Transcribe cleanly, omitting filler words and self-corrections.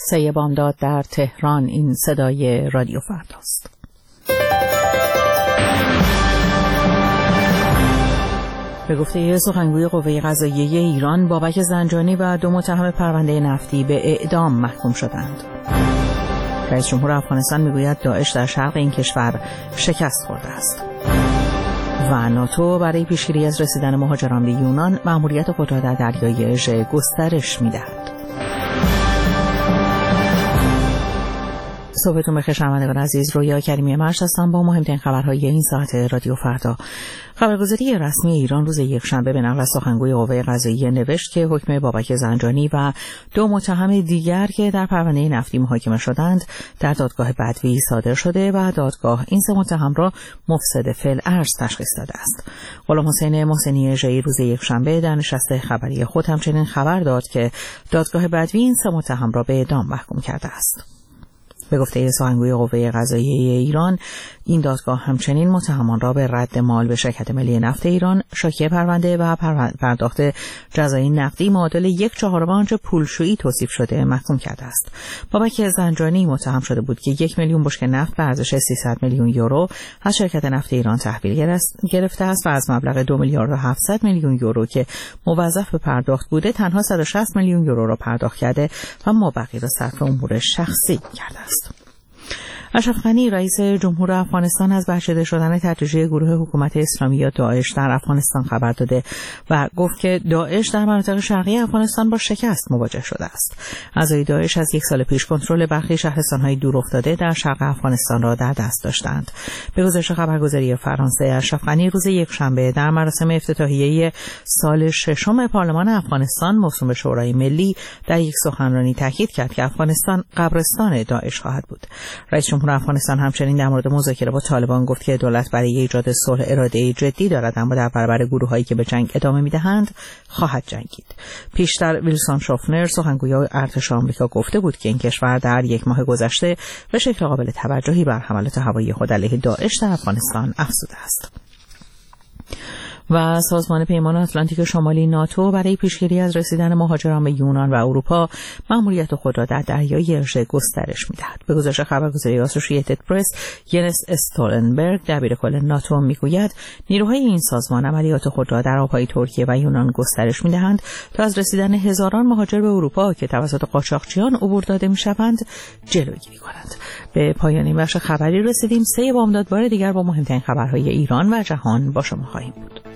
سه بامداد در تهران. این صدای رادیو فرداست. به گفته سخنگوی قوه قضاییه ایران، بابک زنجانی و 2 متهم پرونده نفتی به اعدام محکوم شدند. رئیس جمهور افغانستان میگوید داعش در شرق این کشور شکست خورده است. و ناتو برای پیشگیری از رسیدن مهاجران به یونان مأموریت خود را در دریای اژه گسترش می‌دهد. صبحتون بخیر شنوندگان عزیز، رویا کریمی مرش هستم با مهمترین خبرهای این ساعت رادیو فردا. خبرگزاری رسمی ایران روز یکشنبه به نقل سخنگوی قوه قضاییه نوشت که حکم بابک زنجانی و 2 متهم دیگر که در پرونده نفتی محاکمه شدند در دادگاه بدوی صادر شده و دادگاه این 3 متهم را مفسد فی‌الارض تشخیص داده است. غلام حسین محسنی اژه‌ای روز یکشنبه در نشست خبری خود همچنین خبر داد که دادگاه بدوی این 3 متهم را به اعدام محکوم کرده است. به گفته سخنگوی قوه قضاییه ایران، این دادگاه همچنین متهمان را به رد مال به شرکت ملی نفت ایران، شاکی پرونده و پرداخت جزای نقدی معادل 1/4 آنچه پولشویی توصیف شده محکوم کرده است. بابک زنجانی متهم شده بود که 1 میلیون بشکه نفت به ارزش 300 میلیون یورو از شرکت نفت ایران تحویل گرفته است و از مبلغ 2 میلیارد و 700 میلیون یورو که موظف به پرداخت بوده تنها 160 میلیون یورو را پرداخت کرده و مابقی را صرف امور شخصی کرده است. اشرف غنی رئیس جمهور افغانستان از برچیده شدن تدریجی گروه حکومت اسلامی یا داعش در افغانستان خبر داده و گفت که داعش در مناطق شرقی افغانستان با شکست مواجه شده است. اعضای داعش از 1 سال پیش کنترل برخی شهرستان‌های دورافتاده در شرق افغانستان را در دست داشتند. به گزارش خبرگزاری فرانسه، اشرف غنی روز یکشنبه در مراسم افتتاحیه سال 6 پارلمان افغانستان موسوم به شورای ملی در یک سخنرانی تاکید کرد که افغانستان قبرستان داعش خواهد بود. رئیس جمهور افغانستان همچنین در مورد مذاکره با طالبان گفت که دولت برای ایجاد صلح اراده جدی دارد، اما در برابر گروه‌هایی که به جنگ ادامه می‌دهند خواهد جنگید. پیشتر ویلسون شوفنر سخنگوی ارتش آمریکا گفته بود که این کشور در 1 ماه گذشته به شکل قابل توجهی بر حملات هوایی خود علیه داعش در افغانستان افزوده است. و سازمان پیمان اتلانتیک شمالی ناتو برای پیشگیری از رسیدن مهاجران به یونان و اروپا مأموریت خود را در دریای اژه گسترش می‌دهد. به گزارش خبرگزاری آسوشییتد پرس، ینس استولنبرگ دبیرکل ناتو میگوید نیروهای این سازمان عملیات خود را در آب‌های ترکیه و یونان گسترش می‌دهند تا از رسیدن هزاران مهاجر به اروپا که توسط قاچاقچیان عبور داده می‌شوند جلوگیری کنند. به پایان این بخش خبری رسیدیم. 3 بامداد بار دیگر با مهمترین خبرهای ایران و جهان با شما خواهیم بود.